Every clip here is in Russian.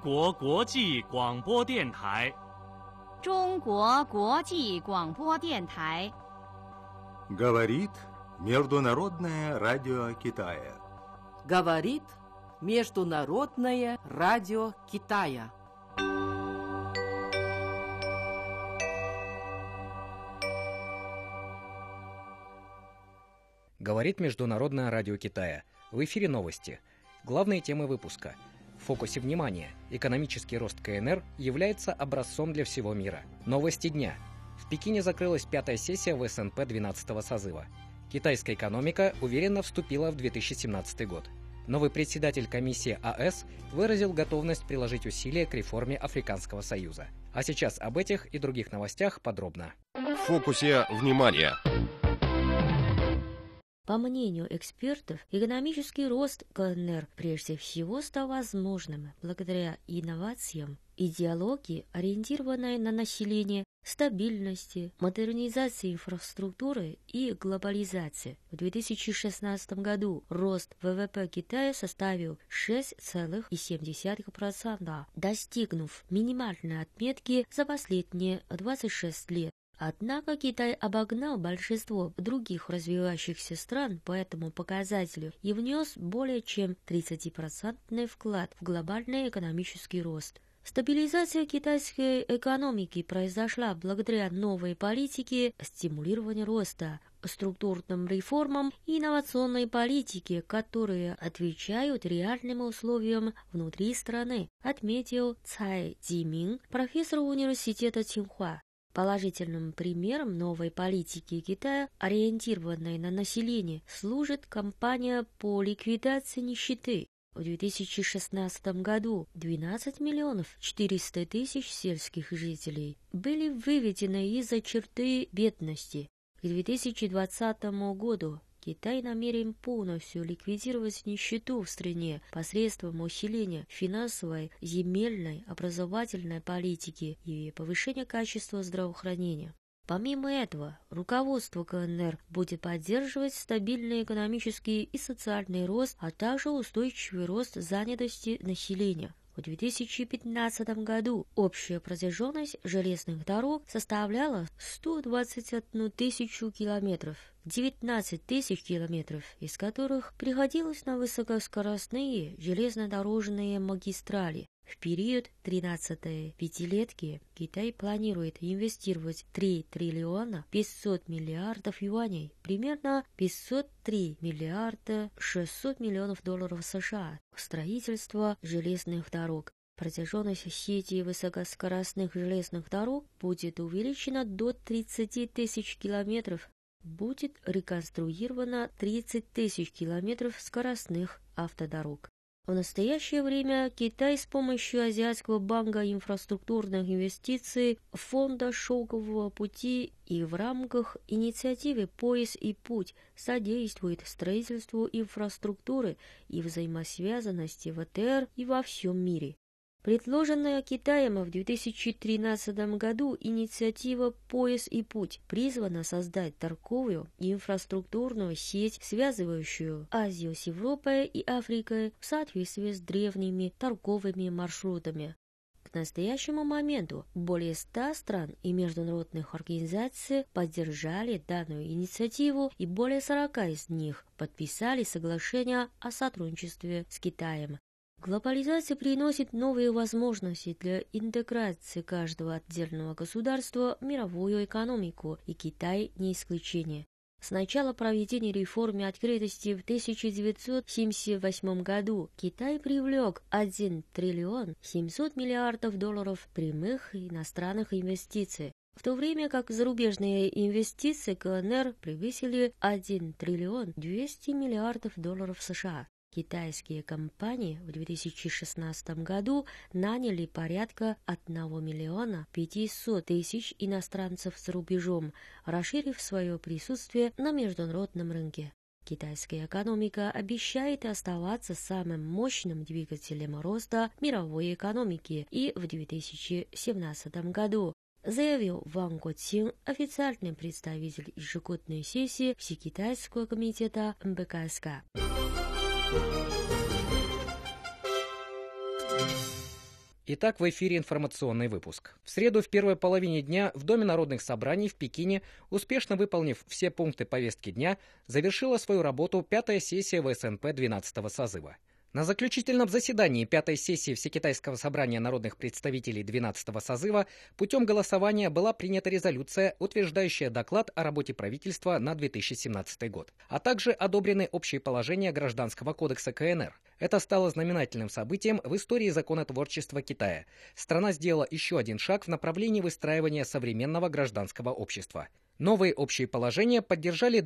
国国际广播电台。 中国国际广播电台。 Говорит Международное радио Китая. Говорит Международное радио Китая. Говорит Международное радио Китая. В эфире новости. Главные темы выпуска. В фокусе внимания. Экономический рост КНР является образцом для всего мира. Новости дня. В Пекине закрылась 5-я сессия ВСНП 12-го созыва. Китайская экономика уверенно вступила в 2017 год. Новый председатель комиссии АЭС выразил готовность приложить усилия к реформе Африканского союза. А сейчас об этих и других новостях подробно. В фокусе внимания. По мнению экспертов, экономический рост КНР прежде всего стал возможным благодаря инновациям, идеологии, ориентированной на население, стабильности, модернизации инфраструктуры и глобализации. В 2016 году рост ВВП Китая составил 6,7%, достигнув минимальной отметки за последние 26 лет. Однако Китай обогнал большинство других развивающихся стран по этому показателю и внес более чем 30% вклад в глобальный экономический рост. Стабилизация китайской экономики произошла благодаря новой политике стимулирования роста, структурным реформам и инновационной политике, которые отвечают реальным условиям внутри страны, отметил Цай Цзимин, профессор университета Цинхуа. Положительным примером новой политики Китая, ориентированной на население, служит кампания по ликвидации нищеты. В 2016 году 12 миллионов 400 тысяч сельских жителей были выведены из-за черты бедности. К 2020 году Китай намерен полностью ликвидировать нищету в стране посредством усиления финансовой, земельной, образовательной политики и повышения качества здравоохранения. Помимо этого, руководство КНР будет поддерживать стабильный экономический и социальный рост, а также устойчивый рост занятости населения. В 2015 году общая протяженность железных дорог составляла 121 тысячу километров, 19 тысяч километров, из которых приходилось на высокоскоростные железнодорожные магистрали. В период 13-й пятилетки Китай планирует инвестировать 3 триллиона 500 миллиардов юаней, примерно 503 миллиарда 600 миллионов долларов США, в строительство железных дорог. Протяженность сети высокоскоростных железных дорог будет увеличена до 30 тысяч километров. Будет реконструировано 30 тысяч километров скоростных автодорог. В настоящее время Китай с помощью Азиатского банка инфраструктурных инвестиций, Фонда шелкового пути и в рамках инициативы «Пояс и путь» содействует строительству инфраструктуры и взаимосвязанности ВТР и во всем мире. Предложенная Китаем в 2013 году инициатива «Пояс и путь» призвана создать торговую и инфраструктурную сеть, связывающую Азию с Европой и Африкой в соответствии с древними торговыми маршрутами. К настоящему моменту более 100 стран и международных организаций поддержали данную инициативу, и более 40 из них подписали соглашение о сотрудничестве с Китаем. Глобализация приносит новые возможности для интеграции каждого отдельного государства в мировую экономику, и Китай не исключение. С начала проведения реформы открытости в 1978 году Китай привлек 1 триллион 700 миллиардов долларов прямых иностранных инвестиций, в то время как зарубежные инвестиции КНР превысили 1 триллион 200 миллиардов долларов США. Китайские компании в 2016 году наняли порядка 1 миллиона 500 тысяч иностранцев за рубежом, расширив свое присутствие на международном рынке. Китайская экономика обещает оставаться самым мощным двигателем роста мировой экономики и в 2017 году, заявил Ван Гуцин, официальный представитель ежегодной сессии Всекитайского комитета МБКСК. Итак, в эфире информационный выпуск. В среду в первой половине дня в Доме народных собраний в Пекине, успешно выполнив все пункты повестки дня, завершила свою работу 5-я сессия ВСНП 12-го созыва. На заключительном заседании 5-й сессии Всекитайского собрания народных представителей 12-го созыва путем голосования была принята резолюция, утверждающая доклад о работе правительства на 2017 год, а также одобрены общие положения Гражданского кодекса КНР. Это стало знаменательным событием в истории законотворчества Китая. Страна сделала еще один шаг в направлении выстраивания современного гражданского общества. Новые общие положения поддержали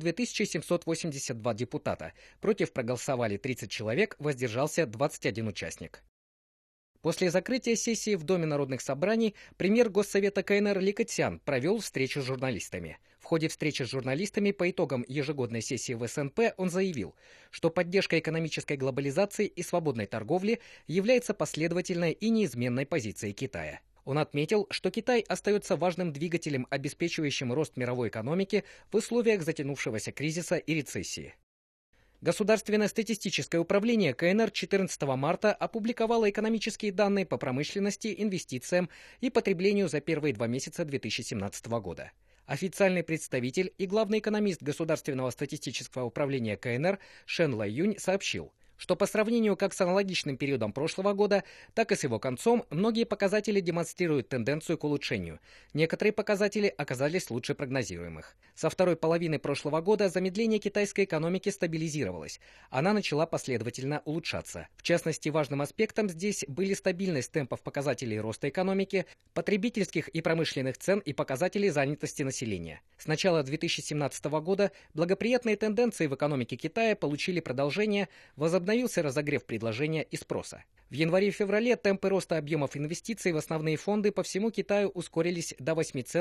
2782 депутата, против проголосовали 30 человек, воздержался 21 участник. После закрытия сессии в Доме народных собраний премьер Госсовета КНР Ли Кэцян провел встречу с журналистами. В ходе встречи с журналистами по итогам ежегодной сессии ВСНП он заявил, что поддержка экономической глобализации и свободной торговли является последовательной и неизменной позицией Китая. Он отметил, что Китай остается важным двигателем, обеспечивающим рост мировой экономики в условиях затянувшегося кризиса и рецессии. Государственное статистическое управление КНР 14 марта опубликовало экономические данные по промышленности, инвестициям и потреблению за первые 2 месяца 2017 года. Официальный представитель и главный экономист Государственного статистического управления КНР Шен Лай-Юнь сообщил, что по сравнению как с аналогичным периодом прошлого года, так и с его концом, многие показатели демонстрируют тенденцию к улучшению. Некоторые показатели оказались лучше прогнозируемых. Со второй половины прошлого года замедление китайской экономики стабилизировалось. Она начала последовательно улучшаться. В частности, важным аспектом здесь были стабильность темпов показателей роста экономики, потребительских и промышленных цен и показателей занятости населения. С начала 2017 года благоприятные тенденции в экономике Китая получили продолжение, возобновился разогрев предложения и спроса. В январе-феврале темпы роста объемов инвестиций в основные фонды по всему Китаю ускорились до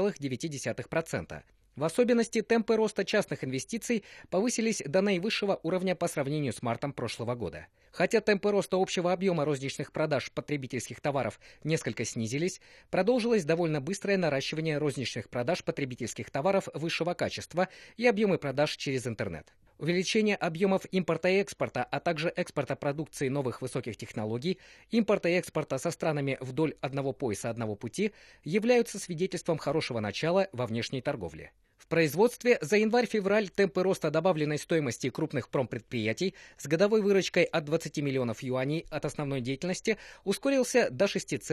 8,9%. В особенности темпы роста частных инвестиций повысились до наивысшего уровня по сравнению с мартом прошлого года. Хотя темпы роста общего объема розничных продаж потребительских товаров несколько снизились, продолжилось довольно быстрое наращивание розничных продаж потребительских товаров высшего качества и объемы продаж через интернет. Увеличение объемов импорта и экспорта, а также экспорта продукции новых высоких технологий, импорта и экспорта со странами вдоль одного пояса одного пути являются свидетельством хорошего начала во внешней торговле. В производстве за январь-февраль темпы роста добавленной стоимости крупных промпредприятий с годовой выручкой от 20 миллионов юаней от основной деятельности ускорился до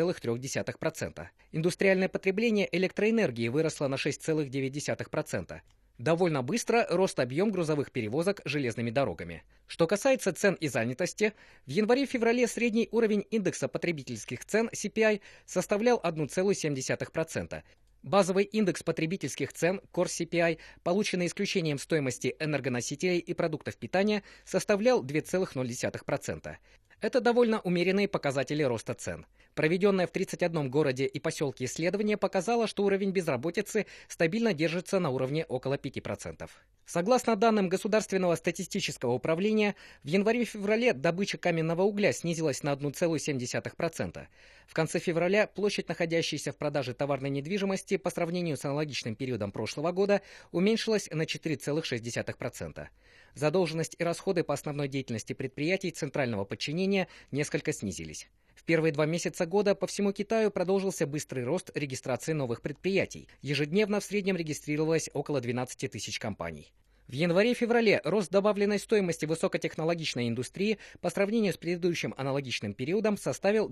6,3%. Индустриальное потребление электроэнергии выросло на 6,9%. Довольно быстро рос объем грузовых перевозок железными дорогами. Что касается цен и занятости, в январе-феврале средний уровень индекса потребительских цен CPI составлял 1,7%. Базовый индекс потребительских цен Core CPI, полученный исключением стоимости энергоносителей и продуктов питания, составлял 2,0%. Это довольно умеренные показатели роста цен. Проведенное в 31 городе и поселке исследование показало, что уровень безработицы стабильно держится на уровне около 5%. Согласно данным Государственного статистического управления, в январе-феврале добыча каменного угля снизилась на 1,7%. В конце февраля площадь, находящаяся в продаже товарной недвижимости по сравнению с аналогичным периодом прошлого года, уменьшилась на 4,6%. Задолженность и расходы по основной деятельности предприятий центрального подчинения несколько снизились. В первые 2 месяца года по всему Китаю продолжился быстрый рост регистрации новых предприятий. Ежедневно в среднем регистрировалось около 12 тысяч компаний. В январе-феврале рост добавленной стоимости высокотехнологичной индустрии по сравнению с предыдущим аналогичным периодом составил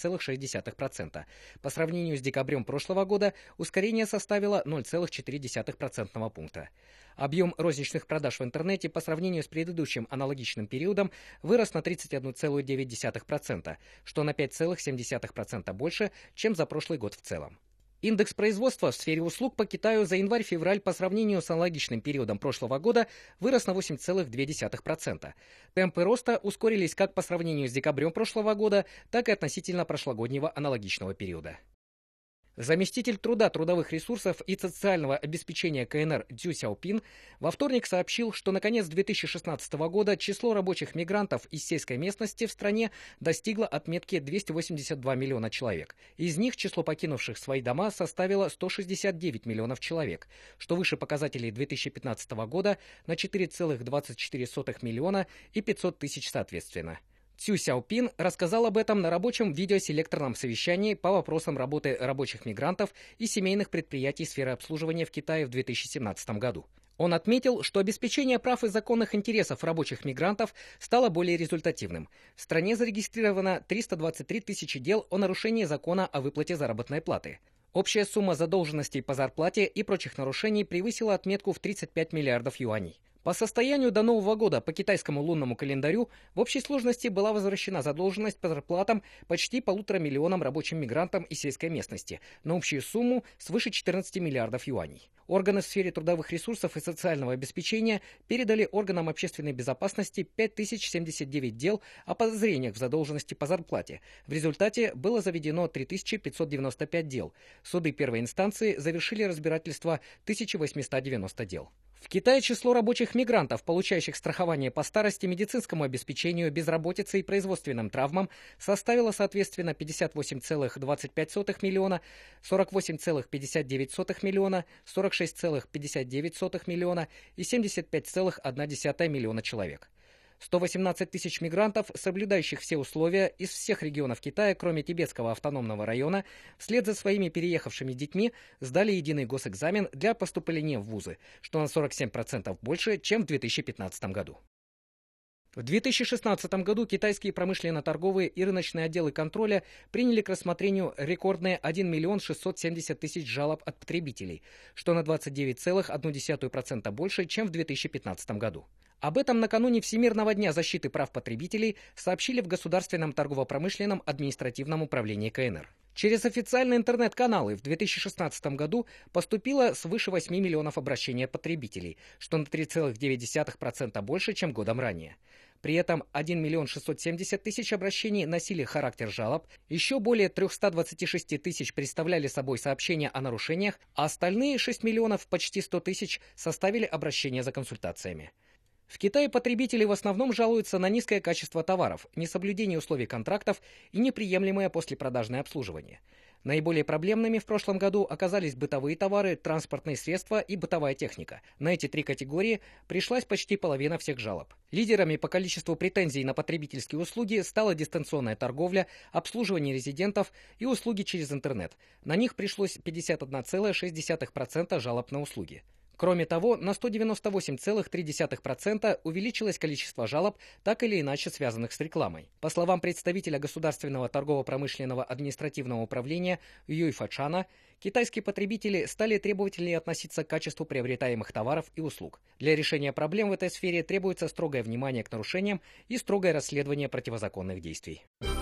12,6%. По сравнению с декабрем прошлого года ускорение составило 0,4% пункта. Объем розничных продаж в интернете по сравнению с предыдущим аналогичным периодом вырос на 31,9%, что на 5,7% больше, чем за прошлый год в целом. Индекс производства в сфере услуг по Китаю за январь-февраль по сравнению с аналогичным периодом прошлого года вырос на 8,2%. Темпы роста ускорились как по сравнению с декабрем прошлого года, так и относительно прошлогоднего аналогичного периода. Заместитель труда, трудовых ресурсов и социального обеспечения КНР Цзю Сяопин во вторник сообщил, что на конец 2016 года число рабочих мигрантов из сельской местности в стране достигло отметки 282 миллиона человек. Из них число покинувших свои дома составило 169 миллионов человек, что выше показателей 2015 года на 4,24 миллиона и 500 тысяч соответственно. Цю Сяопин рассказал об этом на рабочем видеоселекторном совещании по вопросам работы рабочих мигрантов и семейных предприятий сферы обслуживания в Китае в 2017 году. Он отметил, что обеспечение прав и законных интересов рабочих мигрантов стало более результативным. В стране зарегистрировано 323 тысячи дел о нарушении закона о выплате заработной платы. Общая сумма задолженностей по зарплате и прочих нарушений превысила отметку в 35 миллиардов юаней. По состоянию до Нового года по китайскому лунному календарю в общей сложности была возвращена задолженность по зарплатам почти 1,5 миллионам рабочим мигрантам из сельской местности на общую сумму свыше 14 миллиардов юаней. Органы в сфере трудовых ресурсов и социального обеспечения передали органам общественной безопасности 5079 дел о подозрениях в задолженности по зарплате. В результате было заведено 3595 дел. Суды первой инстанции завершили разбирательство 1890 дел. В Китае число рабочих мигрантов, получающих страхование по старости, медицинскому обеспечению, безработице и производственным травмам, составило соответственно 58,25 миллиона, 48,59 миллиона, 46,59 миллиона и 75,1 миллиона человек. 118 тысяч мигрантов, соблюдающих все условия из всех регионов Китая, кроме Тибетского автономного района, вслед за своими переехавшими детьми сдали единый госэкзамен для поступления в вузы, что на 47% больше, чем в 2015 году. В 2016 году китайские промышленно-торговые и рыночные отделы контроля приняли к рассмотрению рекордные 1 миллион 670 тысяч жалоб от потребителей, что на 29,1% больше, чем в 2015 году. Об этом накануне Всемирного дня защиты прав потребителей сообщили в Государственном торгово-промышленном административном управлении КНР. Через официальные интернет-каналы в 2016 году поступило свыше 8 миллионов обращений потребителей, что на 3,9% больше, чем годом ранее. При этом 1 миллион 670 тысяч обращений носили характер жалоб, еще более 326 тысяч представляли собой сообщения о нарушениях, а остальные 6 миллионов почти 100 тысяч составили обращения за консультациями. В Китае потребители в основном жалуются на низкое качество товаров, несоблюдение условий контрактов и неприемлемое послепродажное обслуживание. Наиболее проблемными в прошлом году оказались бытовые товары, транспортные средства и бытовая техника. На эти три категории пришлась почти половина всех жалоб. Лидерами по количеству претензий на потребительские услуги стала дистанционная торговля, обслуживание резидентов и услуги через интернет. На них пришлось 51,6% жалоб на услуги. Кроме того, на 198,3% увеличилось количество жалоб, так или иначе связанных с рекламой. По словам представителя Государственного торгово-промышленного административного управления Юй Фачана, китайские потребители стали требовательнее относиться к качеству приобретаемых товаров и услуг. Для решения проблем в этой сфере требуется строгое внимание к нарушениям и строгое расследование противозаконных действий.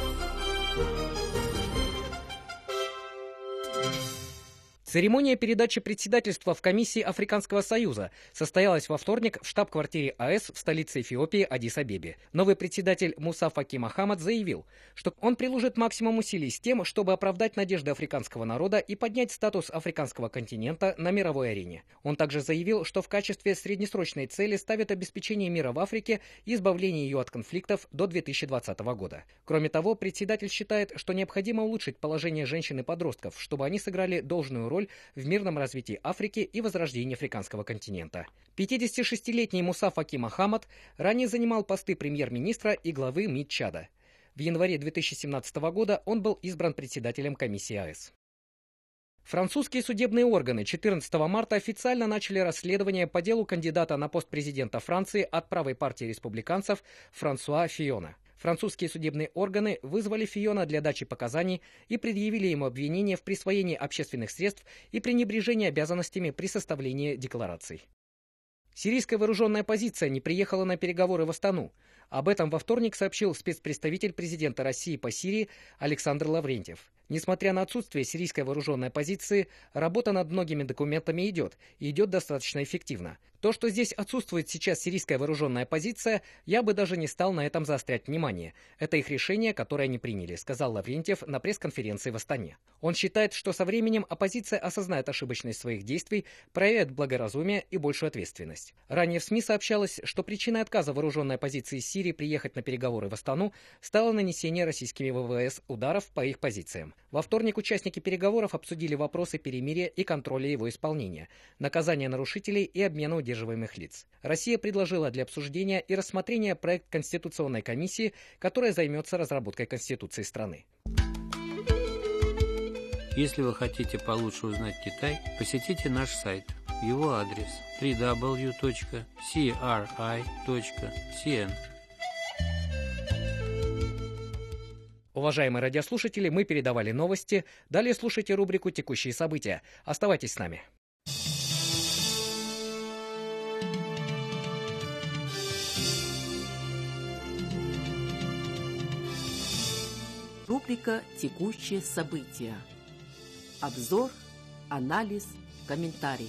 Церемония передачи председательства в комиссии Африканского союза состоялась во вторник в штаб-квартире АЭС в столице Эфиопии Аддис-Абебе. Новый председатель Муса Факи Мохаммад заявил, что он приложит максимум усилий с тем, чтобы оправдать надежды африканского народа и поднять статус африканского континента на мировой арене. Он также заявил, что в качестве среднесрочной цели ставит обеспечение мира в Африке и избавление ее от конфликтов до 2020 года. Кроме того, председатель считает, что необходимо улучшить положение женщин и подростков, чтобы они сыграли должную роль в мирном развитии Африки и возрождении африканского континента. 56-летний Муса Факи Мохаммад ранее занимал посты премьер-министра и главы МИД Чада. В январе 2017 года он был избран председателем комиссии АЭС. Французские судебные органы 14 марта официально начали расследование по делу кандидата на пост президента Франции от правой партии республиканцев Франсуа Фийона. Французские судебные органы вызвали Фийона для дачи показаний и предъявили ему обвинения в присвоении общественных средств и пренебрежении обязанностями при составлении деклараций. Сирийская вооруженная оппозиция не приехала на переговоры в Астану. Об этом во вторник сообщил спецпредставитель президента России по Сирии Александр Лаврентьев. Несмотря на отсутствие сирийской вооруженной оппозиции, работа над многими документами идет, и идет достаточно эффективно. То, что здесь отсутствует сейчас сирийская вооруженная оппозиция, я бы даже не стал на этом заострять внимание. Это их решение, которое они приняли, сказал Лаврентьев на пресс-конференции в Астане. Он считает, что со временем оппозиция осознает ошибочность своих действий, проявит благоразумие и большую ответственность. Ранее в СМИ сообщалось, что причиной отказа вооруженной оппозиции Сирии приехать на переговоры в Астану стало нанесение российскими ВВС ударов по их позициям. Во вторник участники переговоров обсудили вопросы перемирия и контроля его исполнения, наказания нарушителей и обмена удерживаемых недосаживаемых лиц. Россия предложила для обсуждения и рассмотрения проект Конституционной комиссии, которая займется разработкой Конституции страны. Если вы хотите получше узнать Китай, посетите наш сайт. Его адрес www.cri.cn. Уважаемые радиослушатели, мы передавали новости. Далее слушайте рубрику «Текущие события». Оставайтесь с нами. Рубрика «Текущие события». Обзор, анализ, комментарий.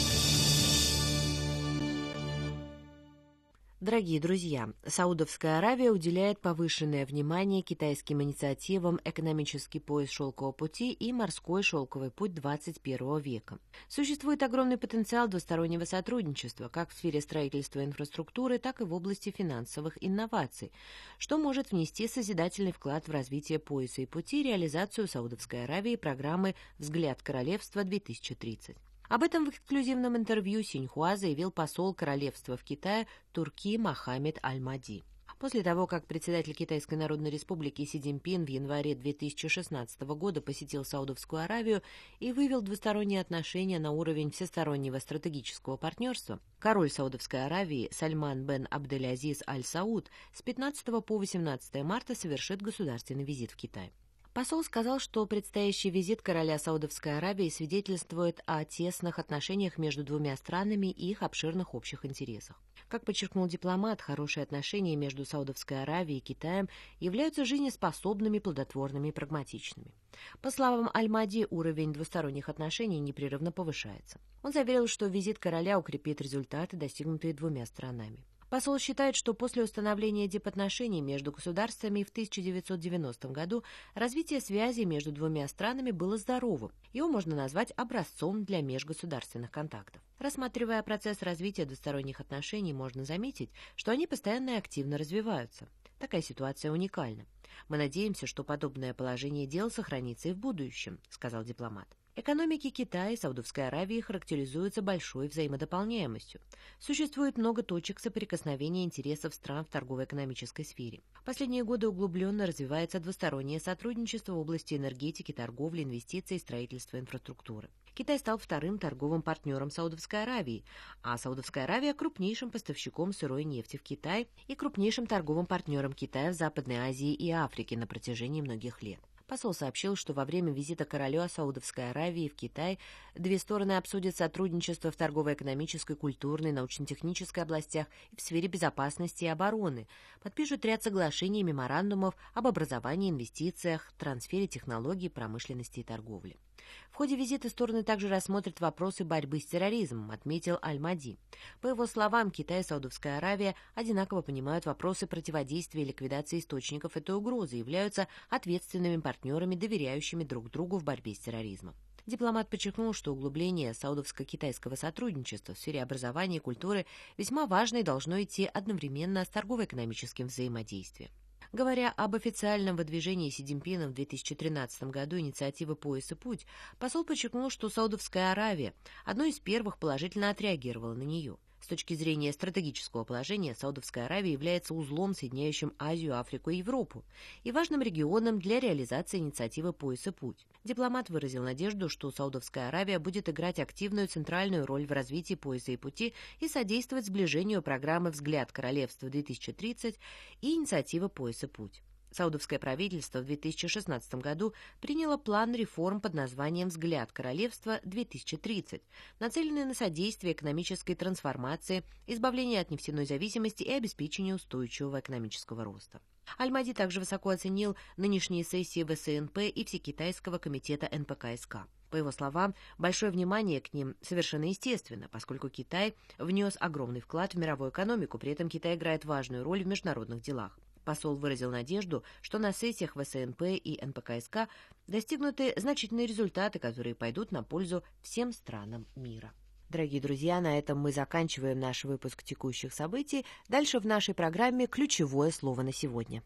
Дорогие друзья, Саудовская Аравия уделяет повышенное внимание китайским инициативам «Экономический пояс шелкового пути» и «Морской шелковый путь 21 века». Существует огромный потенциал двустороннего сотрудничества как в сфере строительства инфраструктуры, так и в области финансовых инноваций, что может внести созидательный вклад в развитие пояса и пути и реализацию Саудовской Аравии программы «Взгляд королевства-2030». Об этом в эксклюзивном интервью Синьхуа заявил посол королевства в Китае Турки Мохаммед Аль-Мади. После того, как председатель Китайской Народной Республики Си Цзиньпин в январе 2016 года посетил Саудовскую Аравию и вывел двусторонние отношения на уровень всестороннего стратегического партнерства, король Саудовской Аравии Сальман бен Абдель-Азиз Аль-Сауд с 15 по 18 марта совершит государственный визит в Китай. Посол сказал, что предстоящий визит короля Саудовской Аравии свидетельствует о тесных отношениях между двумя странами и их обширных общих интересах. Как подчеркнул дипломат, хорошие отношения между Саудовской Аравией и Китаем являются жизнеспособными, плодотворными и прагматичными. По словам Аль-Мади, уровень двусторонних отношений непрерывно повышается. Он заверил, что визит короля укрепит результаты, достигнутые двумя сторонами. Посол считает, что после установления дипотношений между государствами в 1990 году развитие связей между двумя странами было здоровым. Его можно назвать образцом для межгосударственных контактов. Рассматривая процесс развития двусторонних отношений, можно заметить, что они постоянно и активно развиваются. Такая ситуация уникальна. Мы надеемся, что подобное положение дел сохранится и в будущем, сказал дипломат. Экономики Китая и Саудовской Аравии характеризуются большой взаимодополняемостью. Существует много точек соприкосновения интересов стран в торгово-экономической сфере. В последние годы углубленно развивается двустороннее сотрудничество в области энергетики, торговли, инвестиций и строительства инфраструктуры. Китай стал вторым торговым партнером Саудовской Аравии, а Саудовская Аравия – крупнейшим поставщиком сырой нефти в Китай и крупнейшим торговым партнером Китая в Западной Азии и Африке на протяжении многих лет. Посол сообщил, что во время визита короля Саудовской Аравии в Китай две стороны обсудят сотрудничество в торгово-экономической, культурной, научно-технической областях и в сфере безопасности и обороны, подпишут ряд соглашений и меморандумов об образовании, инвестициях, трансфере технологий, промышленности и торговли. В ходе визита стороны также рассмотрят вопросы борьбы с терроризмом, отметил Аль-Мади. По его словам, Китай и Саудовская Аравия одинаково понимают вопросы противодействия и ликвидации источников этой угрозы и являются ответственными партнерами, доверяющими друг другу в борьбе с терроризмом. Дипломат подчеркнул, что углубление саудовско-китайского сотрудничества в сфере образования и культуры весьма важно и должно идти одновременно с торгово-экономическим взаимодействием. Говоря об официальном выдвижении Си Цзиньпина в 2013 году инициативы «Пояс и путь», посол подчеркнул, что Саудовская Аравия одной из первых положительно отреагировала на нее. С точки зрения стратегического положения, Саудовская Аравия является узлом, соединяющим Азию, Африку и Европу, и важным регионом для реализации инициативы «Пояс и путь». Дипломат выразил надежду, что Саудовская Аравия будет играть активную центральную роль в развитии «Пояса и пути» и содействовать сближению программы «Взгляд королевства-2030» и инициативы «Пояс и путь». Саудовское правительство в 2016 году приняло план реформ под названием «Взгляд королевства-2030», нацеленный на содействие экономической трансформации, избавление от нефтяной зависимости и обеспечение устойчивого экономического роста. Аль-Мади также высоко оценил нынешние сессии ВСНП и Всекитайского комитета НПКСК. По его словам, большое внимание к ним совершенно естественно, поскольку Китай внес огромный вклад в мировую экономику, при этом Китай играет важную роль в международных делах. Посол выразил надежду, что на сессиях ВСНП и НПКСК достигнуты значительные результаты, которые пойдут на пользу всем странам мира. Дорогие друзья, на этом мы заканчиваем наш выпуск текущих событий. Дальше в нашей программе ключевое слово на сегодня.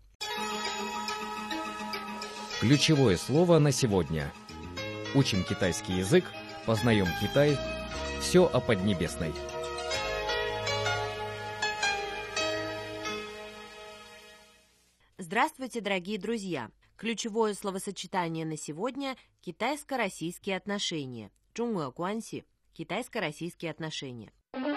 Ключевое слово на сегодня. Учим китайский язык, познаем Китай. Все о Поднебесной. Здравствуйте, дорогие друзья! Ключевое словосочетание на сегодня – китайско-российские отношения. 中俄关系– китайско-российские отношения.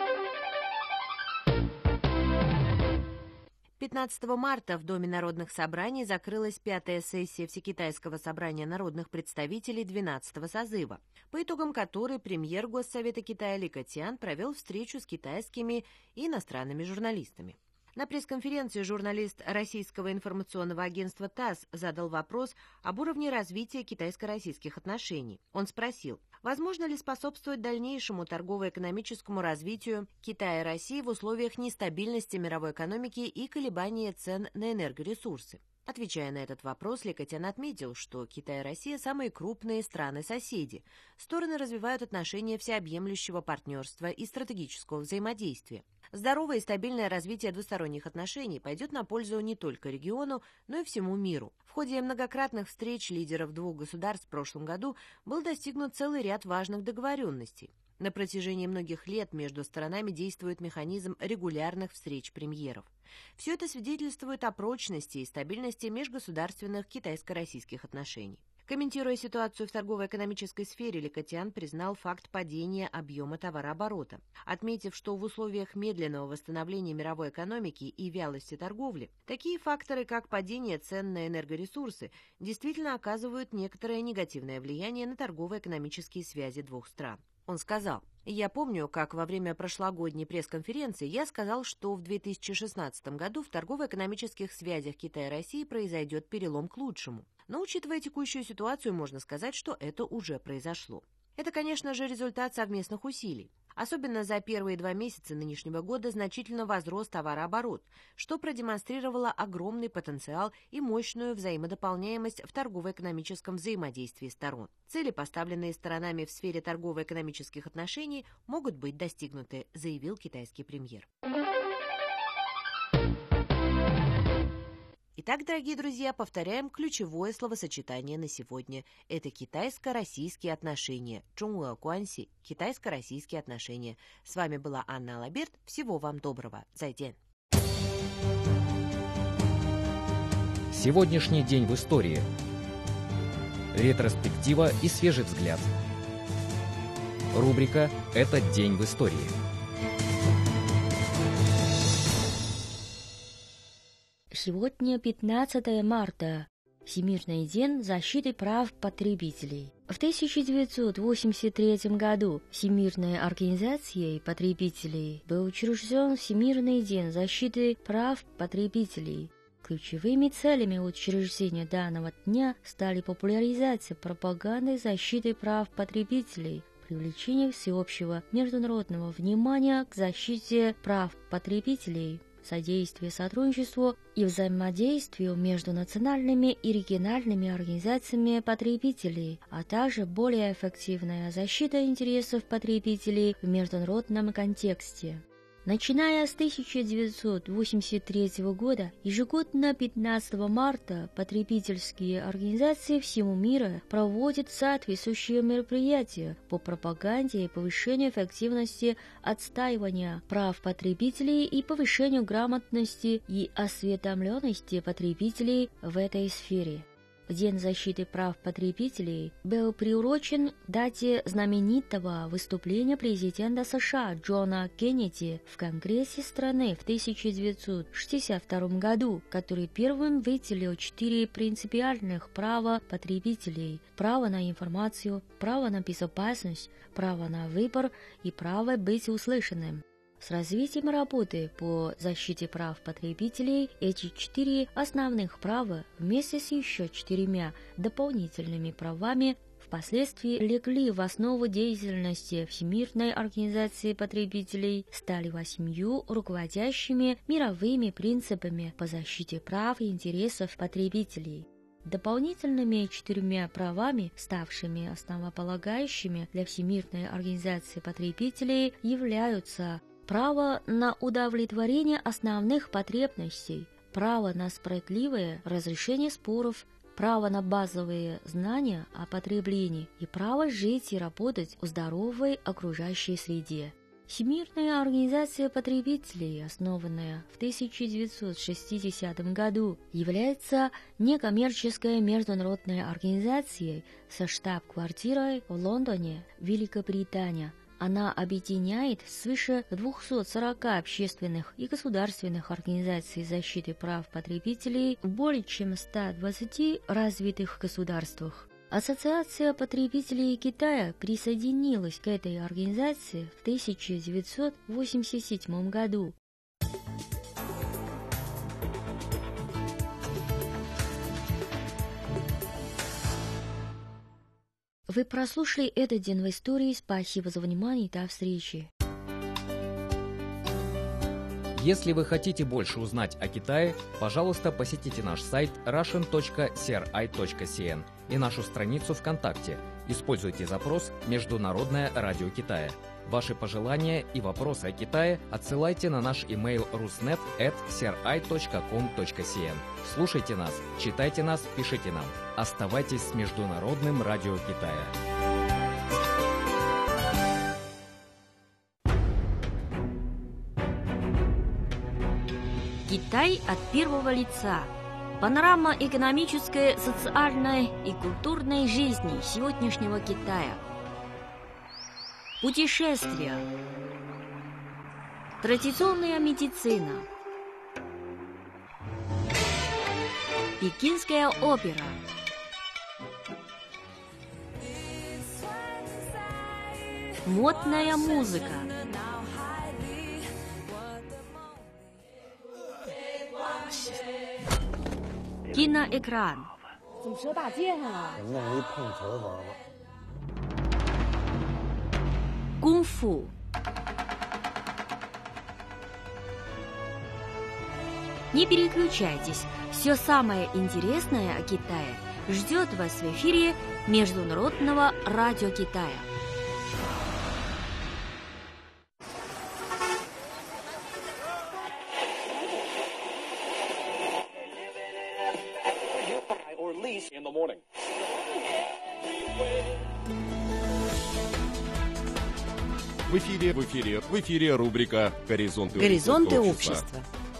15 марта в Доме народных собраний закрылась 5-я сессия Всекитайского собрания народных представителей 12-го созыва, по итогам которой премьер Госсовета Китая Ли Кэтьян провел встречу с китайскими и иностранными журналистами. На пресс-конференции журналист российского информационного агентства ТАСС задал вопрос об уровне развития китайско-российских отношений. Он спросил, возможно ли способствовать дальнейшему торгово-экономическому развитию Китая и России в условиях нестабильности мировой экономики и колебания цен на энергоресурсы. Отвечая на этот вопрос, Ли Кэтьян отметил, что Китай и Россия – самые крупные страны-соседи. Стороны развивают отношения всеобъемлющего партнерства и стратегического взаимодействия. Здоровое и стабильное развитие двусторонних отношений пойдет на пользу не только региону, но и всему миру. В ходе многократных встреч лидеров двух государств в прошлом году был достигнут целый ряд важных договоренностей. На протяжении многих лет между сторонами действует механизм регулярных встреч премьеров. Все это свидетельствует о прочности и стабильности межгосударственных китайско-российских отношений. Комментируя ситуацию в торгово-экономической сфере, Ли Кэтьян признал факт падения объема товарооборота, отметив, что в условиях медленного восстановления мировой экономики и вялости торговли такие факторы, как падение цен на энергоресурсы, действительно оказывают некоторое негативное влияние на торгово-экономические связи двух стран. Он сказал, «Я помню, как во время прошлогодней пресс-конференции я сказал, что в 2016 году в торгово-экономических связях Китая и России произойдет перелом к лучшему. Но, учитывая текущую ситуацию, можно сказать, что это уже произошло. Это, конечно же, результат совместных усилий. Особенно за первые 2 месяца нынешнего года значительно возрос товарооборот, что продемонстрировало огромный потенциал и мощную взаимодополняемость в торгово-экономическом взаимодействии сторон. Цели, поставленные сторонами в сфере торгово-экономических отношений, могут быть достигнуты, заявил китайский премьер. Итак, дорогие друзья, повторяем ключевое словосочетание на сегодня. Это китайско-российские отношения. 中俄关系– китайско-российские отношения. С вами была Анна Алаберт. Всего вам доброго. 再见. Сегодняшний день в истории. Ретроспектива и свежий взгляд. Рубрика «Этот день в истории». Сегодня 15 марта. Всемирный день защиты прав потребителей. В 1983 году Всемирной организацией потребителей был учрежден Всемирный день защиты прав потребителей. Ключевыми целями учреждения данного дня стали популяризация пропаганды защиты прав потребителей, привлечение всеобщего международного внимания к защите прав потребителей, содействие сотрудничеству и взаимодействию между национальными и региональными организациями потребителей, а также более эффективная защита интересов потребителей в международном контексте. Начиная с 1983 года, ежегодно 15 марта потребительские организации всему мира проводят соответствующие мероприятия по пропаганде и повышению эффективности отстаивания прав потребителей и повышению грамотности и осведомленности потребителей в этой сфере. День защиты прав потребителей был приурочен к дате знаменитого выступления президента США Джона Кеннеди в Конгрессе страны в 1962 году, который первым выделил 4 принципиальных права потребителей: право на информацию, право на безопасность, право на выбор и право быть услышанным. С развитием работы по защите прав потребителей эти 4 основных права вместе с еще 4 дополнительными правами впоследствии легли в основу деятельности Всемирной организации потребителей, стали 8 руководящими мировыми принципами по защите прав и интересов потребителей. Дополнительными 4 правами, ставшими основополагающими для Всемирной организации потребителей, являются право на удовлетворение основных потребностей, право на справедливое разрешение споров, право на базовые знания о потреблении и право жить и работать в здоровой окружающей среде. Всемирная организация потребителей, основанная в 1960 году, является некоммерческой международной организацией со штаб-квартирой в Лондоне, Великобритания. Она объединяет свыше 240 общественных и государственных организаций защиты прав потребителей в более чем 120 развитых государствах. Ассоциация потребителей Китая присоединилась к этой организации в 1987 году. Вы прослушали этот день в истории. Спасибо за внимание и до встречи. Если вы хотите больше узнать о Китае, пожалуйста, посетите наш сайт russian.cri.cn и нашу страницу ВКонтакте. Используйте запрос «Международное радио Китая». Ваши пожелания и вопросы о Китае отсылайте на наш имейл rusnet@cri.com.cn. Слушайте нас, читайте нас, пишите нам. Оставайтесь с Международным радио Китая. Китай от первого лица. Панорама экономической, социальной и культурной жизни сегодняшнего Китая. Путешествия. Традиционная медицина. Пекинская опера. Модная музыка. Киноэкран. Кунг-фу. Не переключайтесь, все самое интересное о Китае ждет вас в эфире Международного радио Китая. В эфире рубрика «Горизонты общества».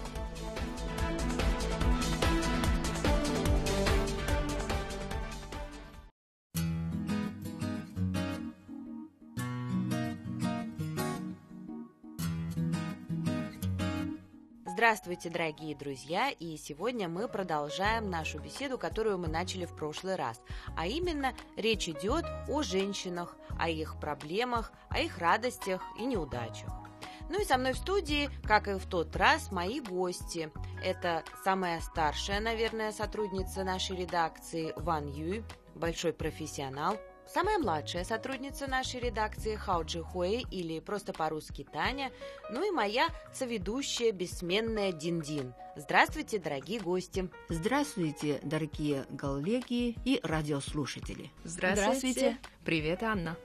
Здравствуйте, дорогие друзья, и сегодня мы продолжаем нашу беседу, которую мы начали в прошлый раз. А именно, речь идет о женщинах, о их проблемах, о их радостях и неудачах. Ну и со мной в студии, как и в тот раз, мои гости. Это самая старшая, наверное, сотрудница нашей редакции Ван Юй, большой профессионал. Самая младшая сотрудница нашей редакции Хао Джи Хуэй, или просто по-русски Таня, ну и моя соведущая бессменная Дин-Дин. Здравствуйте, дорогие гости! Здравствуйте, дорогие коллеги и радиослушатели! Здравствуйте! Привет, Анна!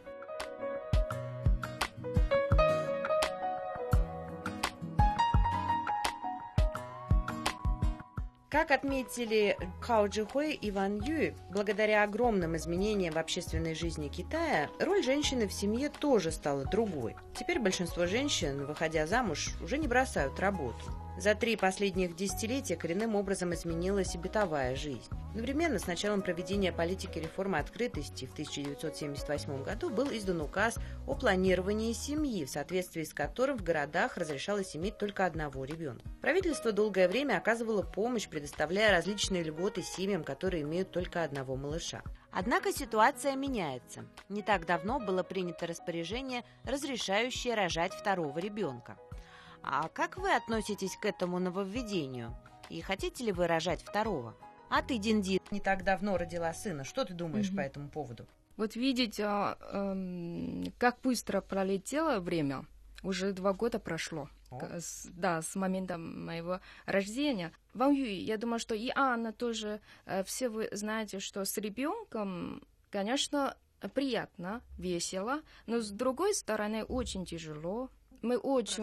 Как отметили Хао Джи Хуэй и Ван Юй, благодаря огромным изменениям в общественной жизни Китая, роль женщины в семье тоже стала другой. Теперь большинство женщин, выходя замуж, уже не бросают работу. За 3 последних десятилетия коренным образом изменилась и бытовая жизнь. Одновременно с началом проведения политики реформы открытости в 1978 году был издан указ о планировании семьи, в соответствии с которым в городах разрешалось иметь только одного ребенка. Правительство долгое время оказывало помощь, предоставляя различные льготы семьям, которые имеют только одного малыша. Однако ситуация меняется. Не так давно было принято распоряжение, разрешающее рожать второго ребенка. А как вы относитесь к этому нововведению? И хотите ли вы рожать второго? А ты, Дин-Дин, не так давно родила сына. Что ты думаешь по этому поводу? Вот видите, как быстро пролетело время. Уже 2 года прошло. С момента моего рождения. Ван Юй, я думаю, что и Анна тоже. Все вы знаете, что с ребенком, конечно, приятно, весело, но с другой стороны очень тяжело. Мы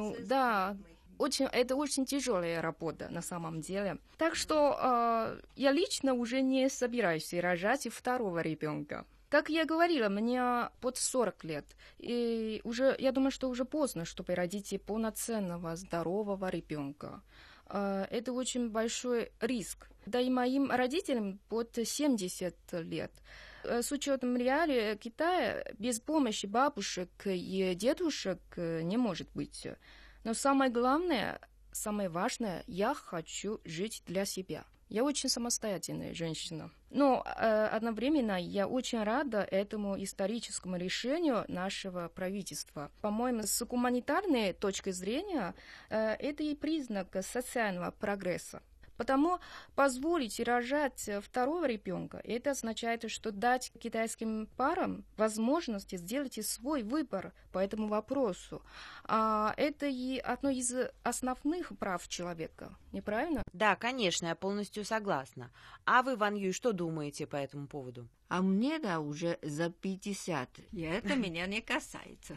это очень тяжелая работа на самом деле. Так что я лично уже не собираюсь рожать второго ребенка. Как я говорила, мне под 40 лет. И я думаю, что уже поздно, чтобы родить полноценного, здорового ребенка. Это очень большой риск. Да и моим родителям под 70 лет. С учетом реалий Китая без помощи бабушек и дедушек не может быть. Но самое главное, самое важное, я хочу жить для себя. Я очень самостоятельная женщина. Но одновременно я очень рада этому историческому решению нашего правительства. По-моему, с гуманитарной точки зрения, это и признак социального прогресса. Потому позволить рожать второго ребенка, это означает, что дать китайским парам возможность сделать свой выбор по этому вопросу. Это и одно из основных прав человека, неправильно? Да, конечно, я полностью согласна. А вы, Ван Юй, что думаете по этому поводу? А мне, да, уже за 50, и это меня не касается.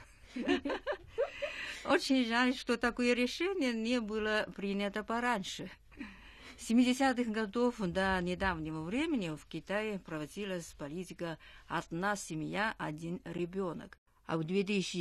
Очень жаль, что такое решение не было принято пораньше. С 70-х годов до недавнего времени в Китае проводилась политика «одна семья, один ребенок», а в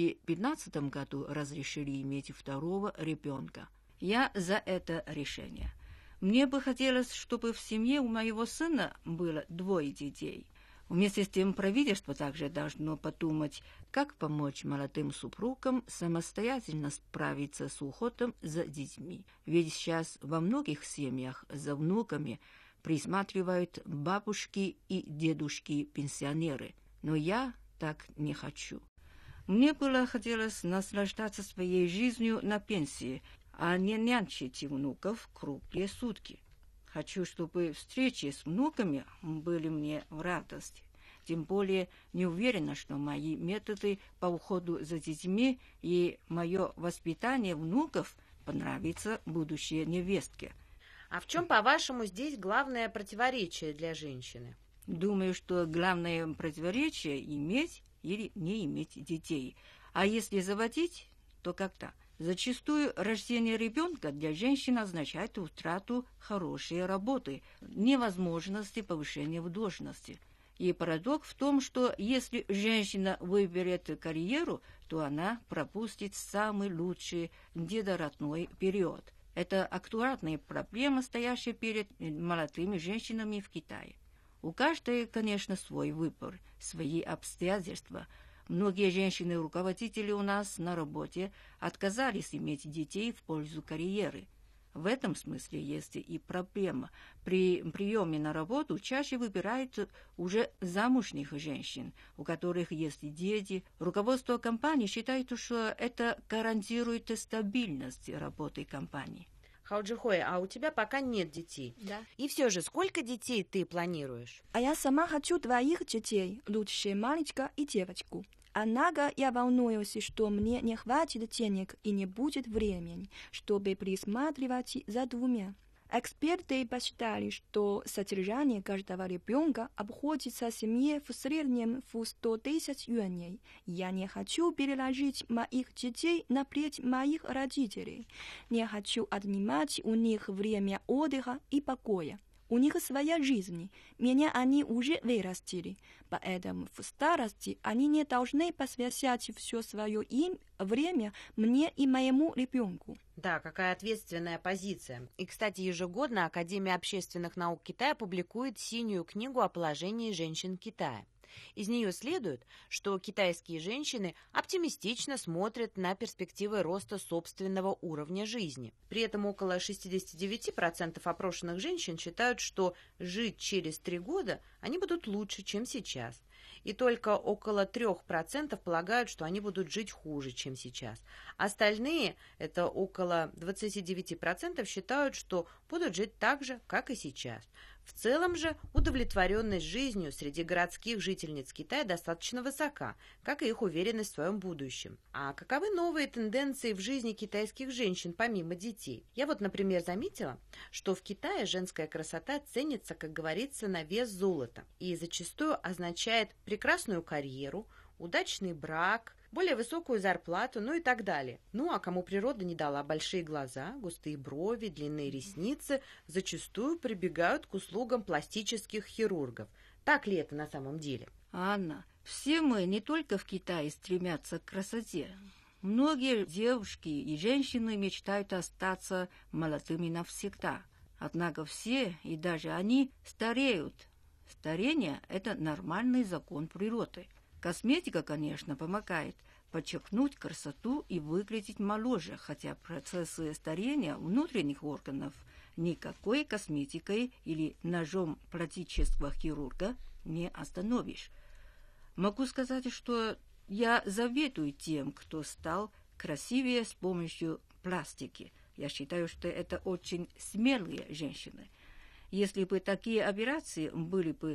2015 году разрешили иметь второго ребенка. Я за это решение. Мне бы хотелось, чтобы в семье у моего сына было 2 детей. Вместе с тем правительство также должно подумать, как помочь молодым супругам самостоятельно справиться с уходом за детьми. Ведь сейчас во многих семьях за внуками присматривают бабушки и дедушки-пенсионеры. Но я так не хочу. Мне было хотелось наслаждаться своей жизнью на пенсии, а не нянчить внуков круглые сутки. Хочу, чтобы встречи с внуками были мне в радость. Тем более не уверена, что мои методы по уходу за детьми и мое воспитание внуков понравится будущей невестке. А в чем, по-вашему, здесь главное противоречие для женщины? Думаю, что главное противоречие – иметь или не иметь детей. А если заводить, то как-то. Зачастую рождение ребенка для женщин означает утрату хорошей работы, невозможности повышения в должности. И парадокс в том, что если женщина выберет карьеру, то она пропустит самый лучший дедородной период. Это актуальная проблема, стоящая перед молодыми женщинами в Китае. У каждой, конечно, свой выбор, свои обстоятельства. Многие женщины-руководители у нас на работе отказались иметь детей в пользу карьеры. В этом смысле есть и проблема. При приеме на работу чаще выбирают уже замужних женщин, у которых есть дети. Руководство компании считает, что это гарантирует стабильность работы компании. Хао Джихой, а у тебя пока нет детей. Да. И все же, сколько детей ты планируешь? А я сама хочу 2 детей, лучше мальчика и девочку. Однако я волнуюсь, что мне не хватит денег и не будет времени, чтобы присматривать за 2. Эксперты посчитали, что содержание каждого ребенка обходится семье в среднем в 100 000 юаней. Я не хочу переложить моих детей на плечи моих родителей. Не хочу отнимать у них время отдыха и покоя. У них своя жизнь, меня они уже вырастили, поэтому в старости они не должны посвящать все свое время мне и моему ребенку. Да, какая ответственная позиция. И, кстати, ежегодно Академия общественных наук Китая публикует синюю книгу о положении женщин Китая. Из нее следует, что китайские женщины оптимистично смотрят на перспективы роста собственного уровня жизни. При этом около 69% опрошенных женщин считают, что жить через 3 года они будут лучше, чем сейчас. И только около 3% полагают, что они будут жить хуже, чем сейчас. Остальные, это около 29%, считают, что будут жить так же, как и сейчас. В целом же удовлетворенность жизнью среди городских жительниц Китая достаточно высока, как и их уверенность в своем будущем. А каковы новые тенденции в жизни китайских женщин помимо детей? Я вот, например, заметила, что в Китае женская красота ценится, как говорится, на вес золота и зачастую означает прекрасную карьеру, удачный брак, более высокую зарплату, ну и так далее. Ну, а кому природа не дала большие глаза, густые брови, длинные ресницы, зачастую прибегают к услугам пластических хирургов. Так ли это на самом деле? Анна, все мы не только в Китае стремятся к красоте. Многие девушки и женщины мечтают остаться молодыми навсегда. Однако все, и даже они, стареют. Старение – это нормальный закон природы. Косметика, конечно, помогает подчеркнуть красоту и выглядеть моложе, хотя процессы старения внутренних органов никакой косметикой или ножом пластического хирурга не остановишь. Могу сказать, что я завидую тем, кто стал красивее с помощью пластики. Я считаю, что это очень смелые женщины. Если бы такие операции были бы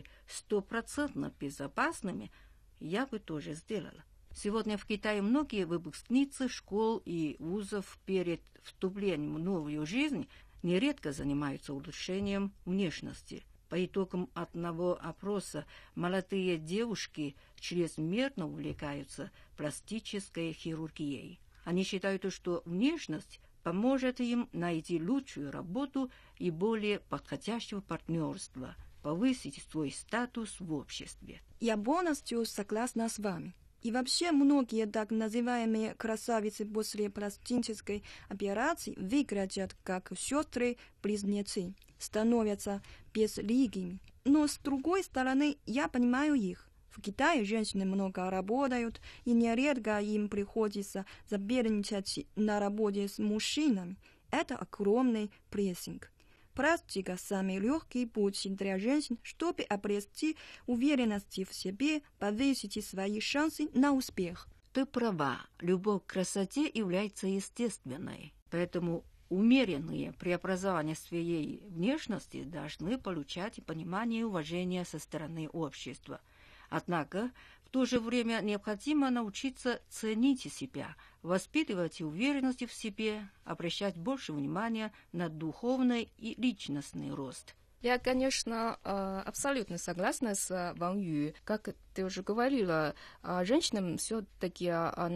100% безопасными, я бы тоже сделала. Сегодня в Китае многие выпускницы школ и вузов перед вступлением в новую жизнь нередко занимаются улучшением внешности. По итогам одного опроса молодые девушки чрезмерно увлекаются пластической хирургией. Они считают, что внешность поможет им найти лучшую работу и более подходящего партнерства, повысить свой статус в обществе. Я полностью согласна с вами. И вообще многие так называемые красавицы после пластической операции выглядят как сестры-близнецы, становятся безликими. Но с другой стороны, я понимаю их. В Китае женщины много работают, и нередко им приходится соперничать на работе с мужчинами. Это огромный прессинг. Пластика – самый легкий путь для женщин, чтобы обрести уверенность в себе, повысить свои шансы на успех. Ты права, любовь к красоте является естественной, поэтому умеренные преобразования своей внешности должны получать понимание и уважение со стороны общества. Однако в то же время необходимо научиться ценить себя, воспитывать уверенность в себе, обращать больше внимания на духовный и личностный рост. Я, конечно, абсолютно согласна с Ван Ю. Как ты уже говорила, женщинам все-таки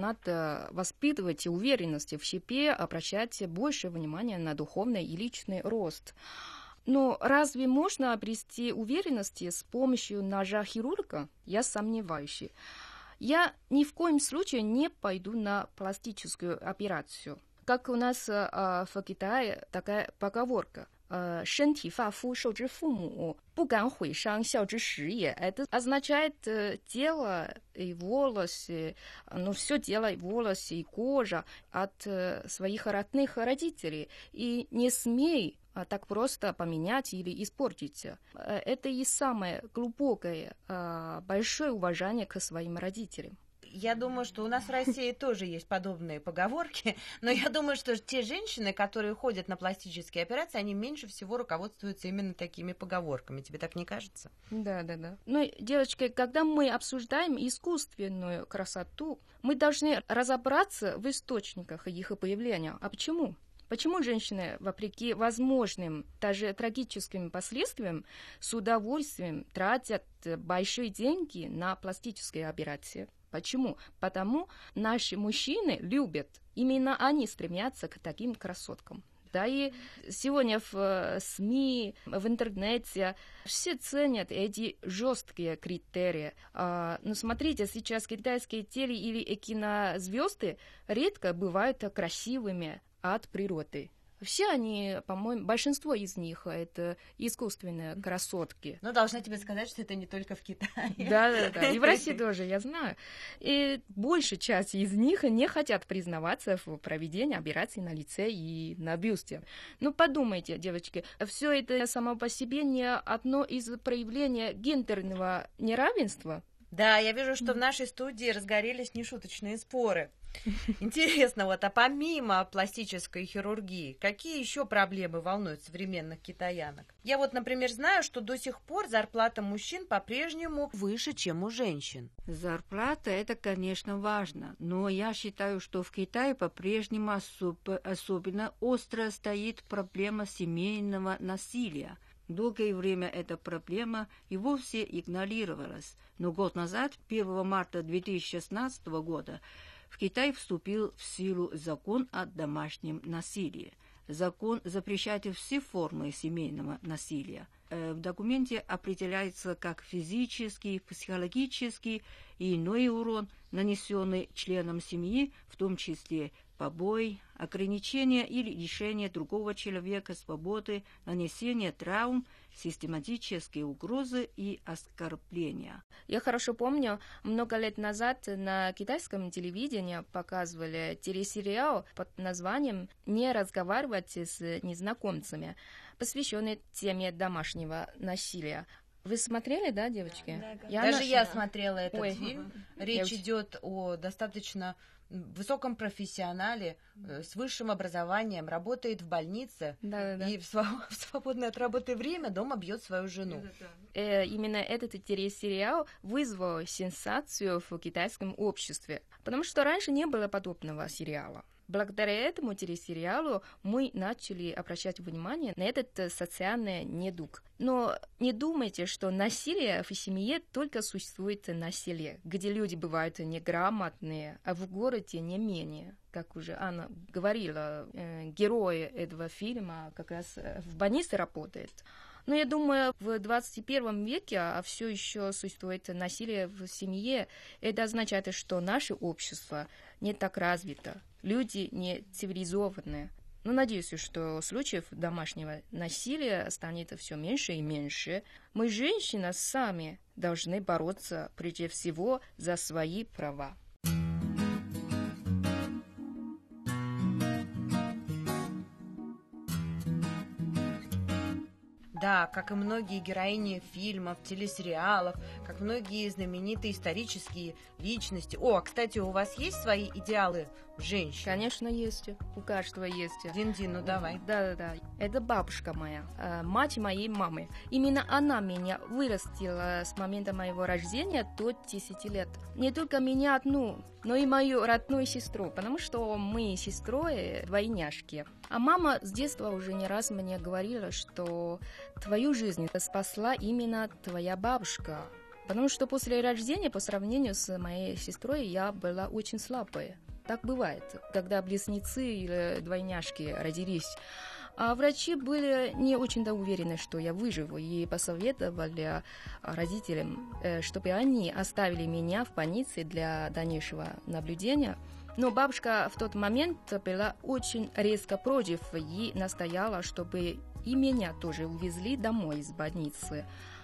надо воспитывать уверенность в себе, обращать больше внимания на духовный и личный рост. Но разве можно обрести уверенность с помощью ножа хирурга? Я сомневаюсь. Я ни в коем случае не пойду на пластическую операцию. Как у нас в Китае такая поговорка: 身体发肤受之父母，不敢毁伤孝之始也. Это означает тело и волосы, все тело и волосы и кожа от своих родных родителей. И не смей так просто поменять или испортить. Это и самое глубокое, большое уважение к своим родителям. Я думаю, что у нас в России тоже есть подобные поговорки, но я думаю, что те женщины, которые ходят на пластические операции, они меньше всего руководствуются именно такими поговорками. Тебе так не кажется? Да. Ну, девочки, когда мы обсуждаем искусственную красоту, мы должны разобраться в источниках их появления. А почему? Почему женщины, вопреки возможным, даже трагическим последствиям, с удовольствием тратят большие деньги на пластические операции? Почему? Потому наши мужчины любят, именно они стремятся к таким красоткам. Да и сегодня в СМИ, в интернете все ценят эти жесткие критерии. Но смотрите, сейчас китайские теле- или кинозвезды редко бывают красивыми от природы. Все они, по-моему, большинство из них это искусственные красотки. Но должна тебе сказать, что это не только в Китае. Да. И в России тоже, я знаю. И большая часть из них не хотят признаваться в проведении операций на лице и на бюсте. Ну, подумайте, девочки, все это само по себе не одно из проявлений гендерного неравенства. Да, я вижу, что в нашей студии разгорелись нешуточные споры. Интересно, а помимо пластической хирургии, какие еще проблемы волнуют современных китаянок? Я например, знаю, что до сих пор зарплата мужчин по-прежнему выше, чем у женщин. Зарплата – это, конечно, важно, но я считаю, что в Китае по-прежнему особенно остро стоит проблема семейного насилия. Долгое время эта проблема и вовсе игнорировалась, но год назад, 1 марта 2016 года, в Китай вступил в силу закон о домашнем насилии. закон запрещает все формы семейного насилия. В документе определяется как физический, психологический и иной урон, нанесенный членам семьи, в том числе побои, ограничение или лишение другого человека свободы, нанесение травм, систематические угрозы и оскорбления. Я хорошо помню, много лет назад на китайском телевидении показывали телесериал под названием «Не разговаривать с незнакомцами», посвященный теме домашнего насилия. Вы смотрели, да, девочки? Да. Даже я смотрела этот фильм. Речь идет о достаточно высоком профессионале с высшим образованием, работает в больнице и в свободное от работы время дома бьет свою жену. Именно этот телесериал вызвал сенсацию в китайском обществе, потому что раньше не было подобного сериала. Благодаря этому телесериалу мы начали обращать внимание на этот социальный недуг. Но не думайте, что насилие в семье только существует на селе, где люди бывают неграмотные, а в городе не менее. Как уже Анна говорила, герой этого фильма как раз в больнице работает. Но я думаю, в 21 веке все еще существует насилие в семье. Это означает, что наше общество не так развито. Люди не цивилизованные. Но надеюсь, что случаев домашнего насилия станет все меньше и меньше. Мы, женщины, сами должны бороться прежде всего за свои права. Да, как и многие героини фильмов, телесериалов, как многие знаменитые исторические личности. О, кстати, у вас есть свои идеалы женщин? Конечно, есть. У каждого есть. Дин-Дин, ну давай. Да. Это бабушка моя, мать моей мамы. Именно она меня вырастила с момента моего рождения до 10 лет. Не только меня одну, но и мою родную сестру, потому что мы с сестрой двойняшки. А мама с детства уже не раз мне говорила, что твою жизнь спасла именно твоя бабушка. Потому что после рождения, по сравнению с моей сестрой, я была очень слабая. Так бывает, когда близнецы или двойняшки родились. А врачи были не очень-то уверены, что я выживу, и посоветовали родителям, чтобы они оставили меня в больнице для дальнейшего наблюдения. Но бабушка в тот момент была очень резко против и настояла, чтобы и меня тоже увезли домой из больницы.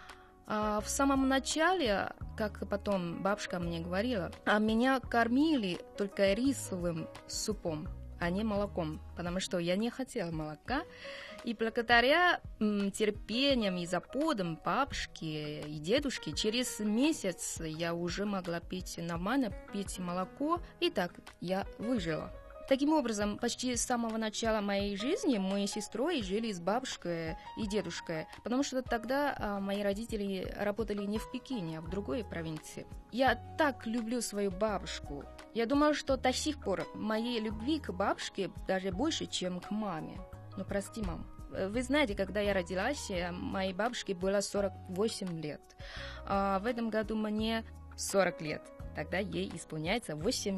А в самом начале, как потом бабушка мне говорила, меня кормили только рисовым супом, а не молоком, потому что я не хотела молока. И благодаря терпениям и заботам бабушки и дедушки через месяц я уже могла пить нормально, пить молоко, и так я выжила. Таким образом, почти с самого начала моей жизни мы с сестрой жили с бабушкой и дедушкой, потому что тогда мои родители работали не в Пекине, а в другой провинции. Я так люблю свою бабушку. Я думаю, что до сих пор моей любви к бабушке даже больше, чем к маме. Ну, прости, мам. Вы знаете, когда я родилась, моей бабушке было 48 лет. А в этом году мне 40 лет. Тогда ей исполняется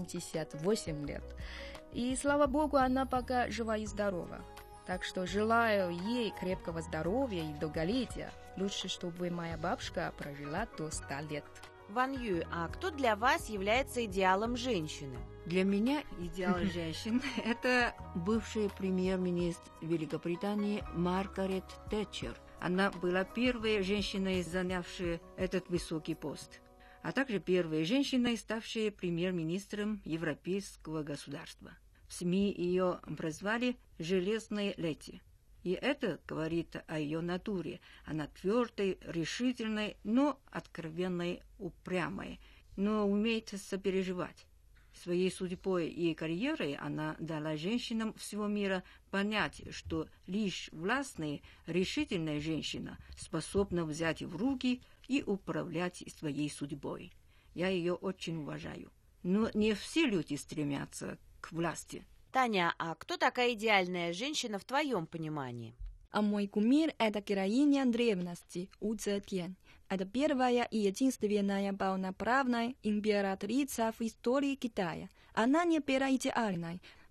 88 лет. И, слава богу, она пока жива и здорова. Так что желаю ей крепкого здоровья и долголетия. Лучше, чтобы моя бабушка прожила до 100 лет. Ван Ю, а кто для вас является идеалом женщины? Для меня идеал женщин – это бывший премьер-министр Великобритании Маргарет Тэтчер. Она была первой женщиной, занявшей этот высокий пост, а также первой женщиной, ставшей премьер-министром европейского государства. В СМИ ее прозвали «Железной леди». И это говорит о ее натуре. Она твердой, решительной, но откровенной, упрямой, но умеет сопереживать. Своей судьбой и карьерой она дала женщинам всего мира понять, что лишь властная, решительная женщина способна взять в руки и управлять своей судьбой. Я ее очень уважаю. Но не все люди стремятся к власти. Таня, а кто такая идеальная женщина в твоем понимании? А мой кумир – это героиня древности У Цзэтьен. Это первая и единственная полноправная императрица в истории Китая. Она не была идеальной,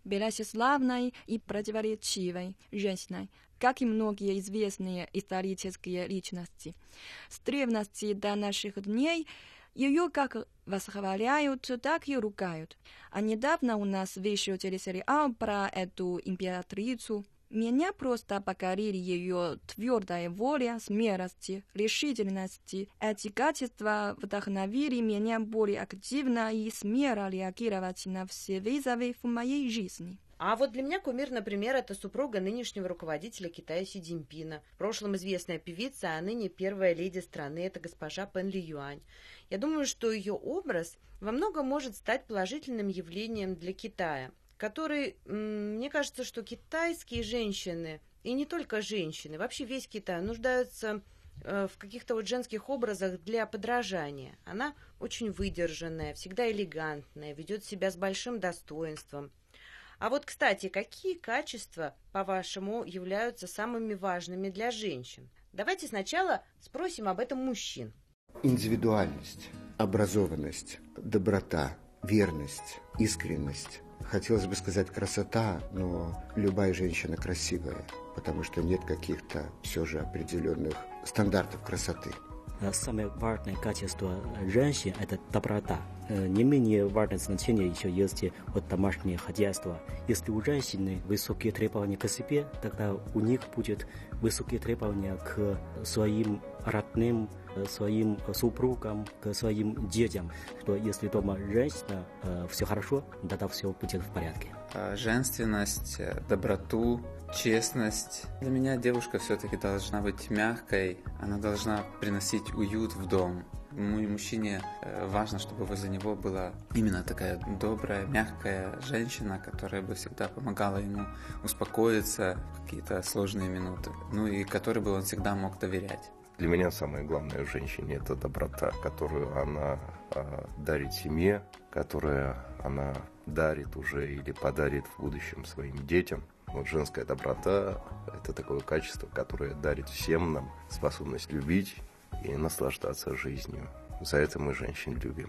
была славной и противоречивой женщиной, как и многие известные исторические личности. С древности до наших дней ее как восхваляют, так и ругают. А недавно у нас вышел телесериал про эту императрицу. Меня просто покорили ее твердая воля, смелость, решительность. Эти качества вдохновили меня более активно и смело реагировать на все вызовы в моей жизни. А вот для меня кумир, например, это супруга нынешнего руководителя Китая Си Цзиньпина. В прошлом известная певица, а ныне первая леди страны, это госпожа Пен Ли Юань. Я думаю, что ее образ во многом может стать положительным явлением для Китая, который, мне кажется, что китайские женщины, и не только женщины, вообще весь Китай нуждаются в каких-то вот женских образах для подражания. Она очень выдержанная, всегда элегантная, ведет себя с большим достоинством. А вот, кстати, какие качества, по-вашему, являются самыми важными для женщин? Давайте сначала спросим об этом мужчин. Индивидуальность, образованность, доброта, верность, искренность. Хотелось бы сказать красота, но любая женщина красивая, потому что нет каких-то все же определенных стандартов красоты. Самое важное качество женщин – это доброта. Не менее важное значение еще есть вот домашнее хозяйство. Если у женщины высокие требования к себе, тогда у них будет высокие требования к своим родным, своим супругам, к своим детям. Что если дома женщина, все хорошо, тогда все будет в порядке. Женственность, доброту, честность. Для меня девушка все-таки должна быть мягкой, она должна приносить уют в дом. Мужчине важно, чтобы возле него была именно такая добрая, мягкая женщина, которая бы всегда помогала ему успокоиться в какие-то сложные минуты, ну и которой бы он всегда мог доверять. Для меня самое главное в женщине – это доброта, которую она дарит семье, которую она дарит уже или подарит в будущем своим детям. Вот женская доброта – это такое качество, которое дарит всем нам способность любить и наслаждаться жизнью. За это мы женщин любим.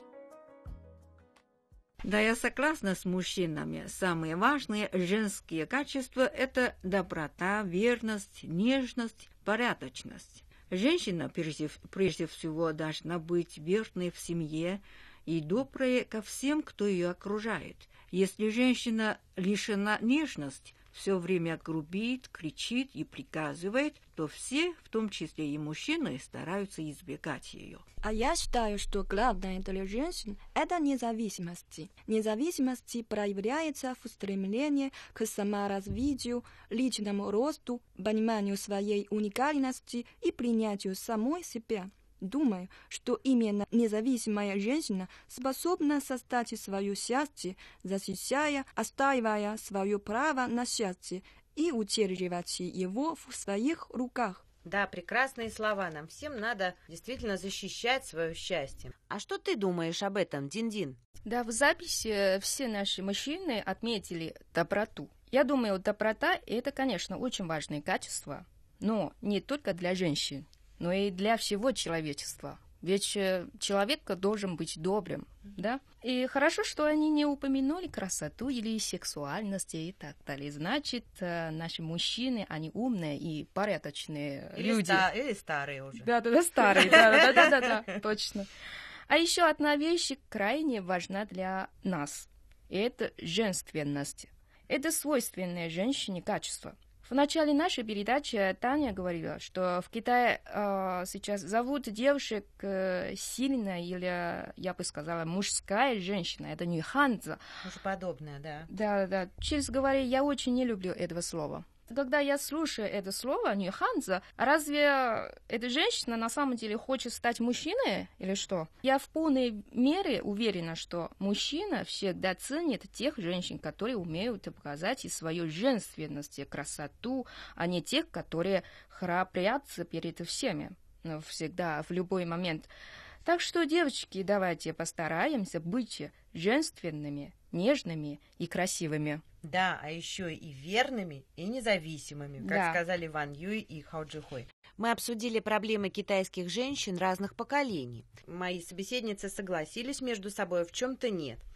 Да, я согласна с мужчинами. Самые важные женские качества – это доброта, верность, нежность, порядочность. Женщина, прежде всего, должна быть верной в семье и доброй ко всем, кто ее окружает. Если женщина лишена нежности, все время грубит, кричит и приказывает, то все, в том числе и мужчины, стараются избегать ее. А я считаю, что главное для женщин – это независимость. Независимость проявляется в стремлении к саморазвитию, личному росту, пониманию своей уникальности и принятию самой себя. Думаю, что именно независимая женщина способна создать свое счастье, защищая, отстаивая свое право на счастье и удерживать его в своих руках. Да, прекрасные слова. Нам всем надо действительно защищать свое счастье. А что ты думаешь об этом, Дин-Дин? Да, в записи все наши мужчины отметили доброту. Я думаю, доброта – это, конечно, очень важное качество, но не только для женщин, но и для всего человечества. Ведь человек должен быть добрым, да? И хорошо, что они не упомянули красоту или сексуальность и так далее. Значит, наши мужчины, они умные и порядочные люди. Или старые уже. Да, старые, да, точно. А еще одна вещь крайне важна для нас. И это женственность. Это свойственное женщине качество. В начале нашей передачи Таня говорила, что в Китае сейчас зовут девушек сильная или, я бы сказала, мужская женщина. Это нюханза. Уже подобное, да. Да. Честно говоря, я очень не люблю этого слова. Когда я слушаю это слово нюханза, разве эта женщина на самом деле хочет стать мужчиной или что? Я в полной мере уверена, что мужчина всегда ценит тех женщин, которые умеют показать и свою женственность, и красоту, а не тех, которые храбрятся перед всеми, всегда, в любой момент. Так что, девочки, давайте постараемся быть женственными, нежными и красивыми. Да, а еще и верными, и независимыми, как сказали Ван Юй и Хао Джихой. Мы обсудили проблемы китайских женщин разных поколений. Мои собеседницы согласились между собой, в чем-то нет.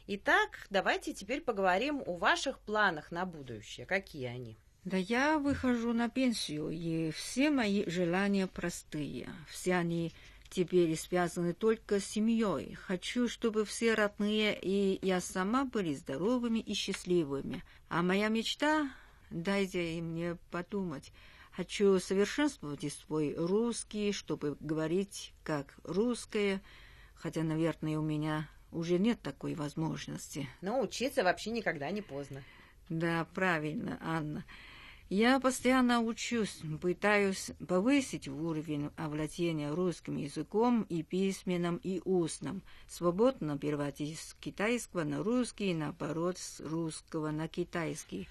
Итак, давайте теперь поговорим о ваших планах на будущее. Какие они? Да я выхожу на пенсию, и все мои желания простые. Все они теперь связаны только с семьей. Хочу, чтобы все родные и я сама были здоровыми и счастливыми. А моя мечта, дайте мне подумать, хочу совершенствовать свой русский, чтобы говорить как русское, хотя, наверное, у меня уже нет такой возможности. Но учиться вообще никогда не поздно. Да, правильно, Анна. Я постоянно учусь, пытаюсь повысить уровень овладения русским языком и письменным, и устным, свободно переводить с китайского на русский, наоборот, с русского на китайский.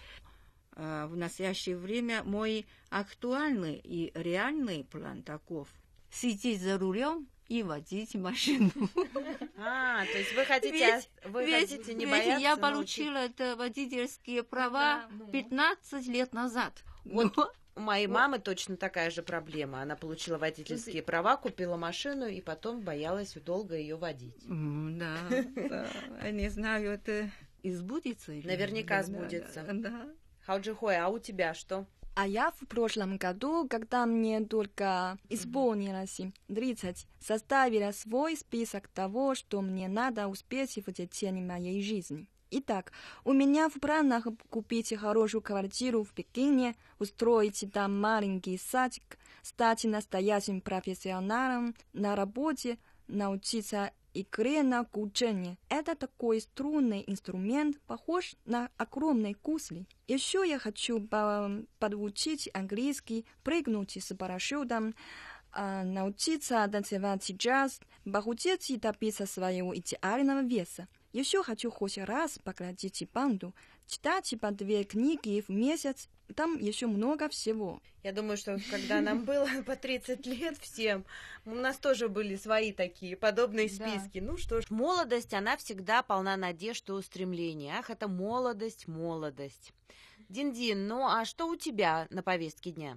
В настоящее время мой актуальный и реальный план таков: сидеть за рулем и водить машину. То есть вы хотите, хотите не бояться? Ведь я получила это водительские права 15 лет назад. Вот у моей мамы точно такая же проблема. Она получила водительские права, купила машину и потом боялась долго ее водить. Да, не знаю, это избудется? Наверняка сбудется. Да. Хаоджихой, а у тебя что? А я в прошлом году, когда мне только исполнилось 30, составила свой список того, что мне надо успеть в течение моей жизни. Итак, у меня в планах купить хорошую квартиру в Пекине, устроить там маленький садик, стать настоящим профессионалом на работе, научиться игре на гудзене. Это такой струнный инструмент, похож на огромные гусли. Еще я хочу подучить английский, прыгнуть с парашютом, научиться танцевать джаз, похудеть и добиться своего идеального веса. Еще хочу хоть раз погладить банду, читать по 2 книги в месяц. Там еще много всего. Я думаю, что когда нам было по 30 лет всем, у нас тоже были свои такие подобные списки. Ну что ж, молодость, она всегда полна надежд и устремлений. Ах, это молодость, молодость. Дин-Дин, ну а что у тебя на повестке дня?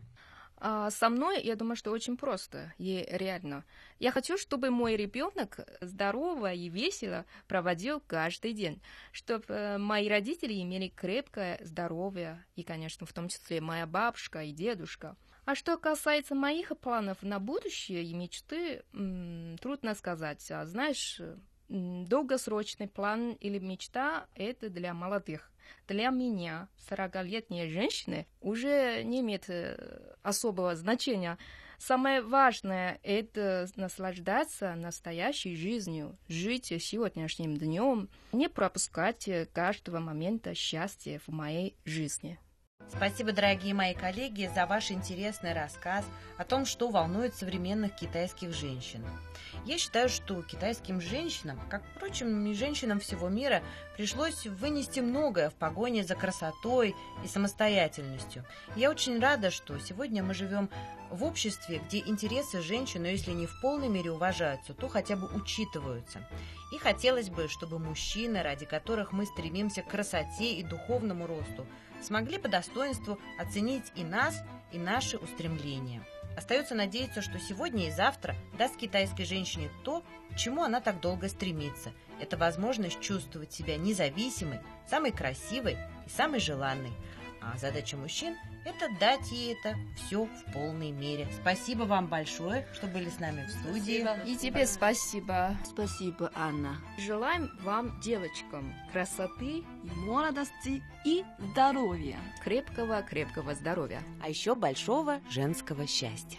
Со мной, я думаю, что очень просто и реально. Я хочу, чтобы мой ребенок здорово и весело проводил каждый день, чтобы мои родители имели крепкое здоровье, и, конечно, в том числе моя бабушка и дедушка. А что касается моих планов на будущее и мечты, трудно сказать. Знаешь, долгосрочный план или мечта – это для молодых. Для меня, 40-летней женщины, уже не имеет особого значения. Самое важное – это наслаждаться настоящей жизнью, жить сегодняшним днем, не пропускать каждого момента счастья в моей жизни. Спасибо, дорогие мои коллеги, за ваш интересный рассказ о том, что волнует современных китайских женщин. Я считаю, что китайским женщинам, как, впрочем, и женщинам всего мира, пришлось вынести многое в погоне за красотой и самостоятельностью. Я очень рада, что сегодня мы живем в обществе, где интересы женщин, если не в полной мере уважаются, то хотя бы учитываются. И хотелось бы, чтобы мужчины, ради которых мы стремимся к красоте и духовному росту, смогли по достоинству оценить и нас, и наши устремления. Остается надеяться, что сегодня и завтра даст китайской женщине то, к чему она так долго стремится. Это возможность чувствовать себя независимой, самой красивой и самой желанной. А задача мужчин – это дать ей это все в полной мере. Спасибо вам большое, что были с нами в студии. Спасибо. И тебе спасибо. Спасибо, Анна. Желаем вам, девочкам, красоты, молодости и здоровья. Крепкого здоровья. А еще большого женского счастья.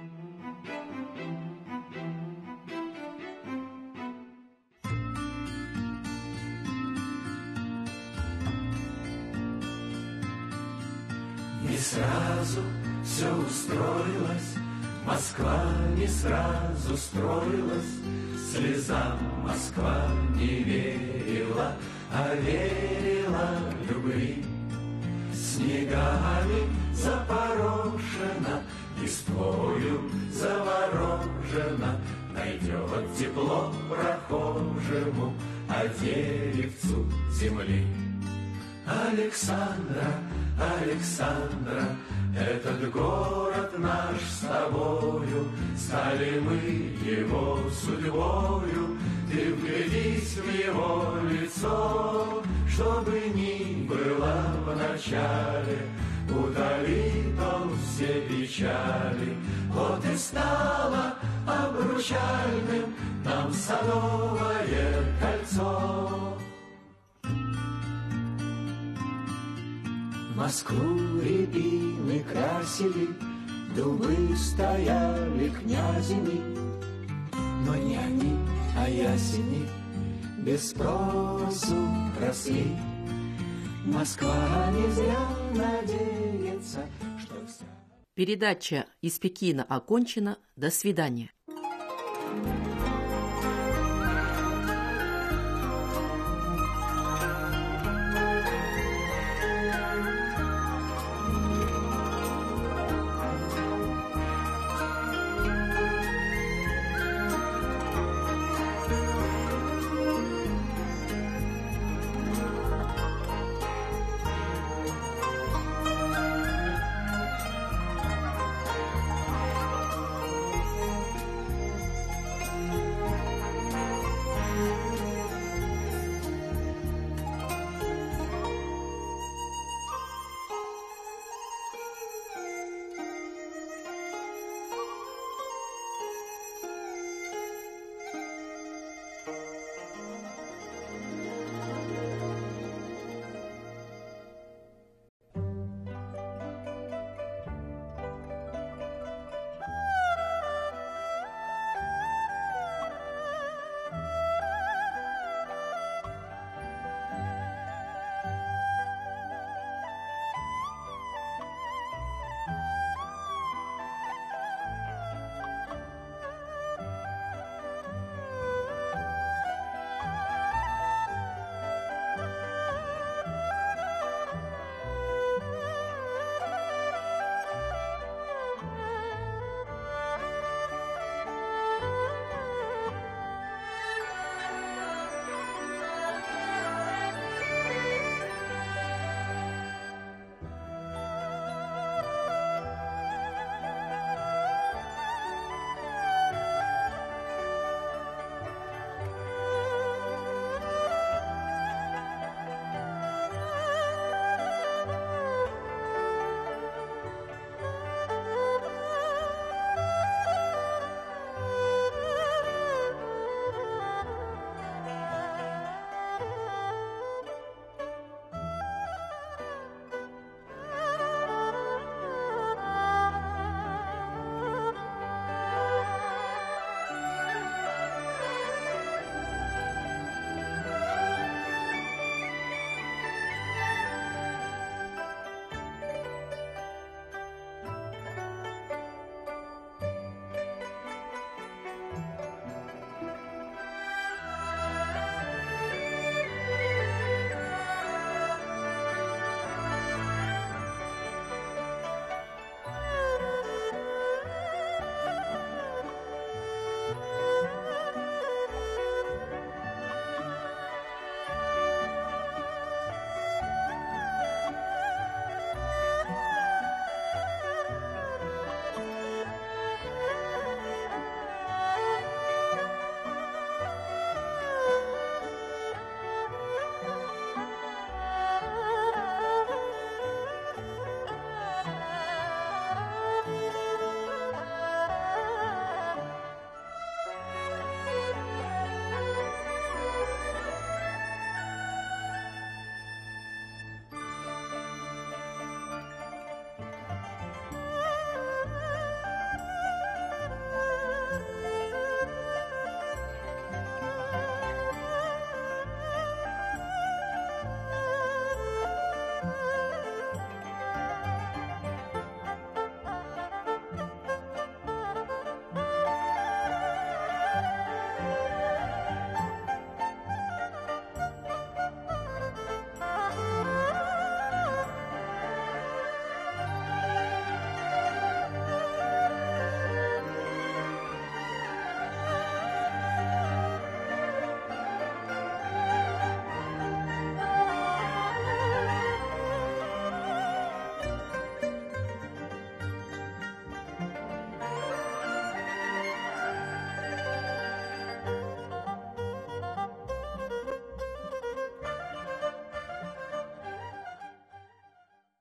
Не сразу все устроилось, Москва не сразу строилась, слезам Москва не верила, а верила любви. Снегами запорошена, листвою заворожена, найдет тепло прохожему, а деревцу земли. Александра, Александра, этот город наш с тобою, стали мы его судьбою, Ты вглядись в его лицо, чтобы ни было в начале, утолит он все печали. Вот и стало обручальным нам садовое кольцо. Москву рябины красили, дубы стояли князями, но не они, а ясени без спросу росли. Москва не зря надеется, что вся... Передача из Пекина окончена. До свидания.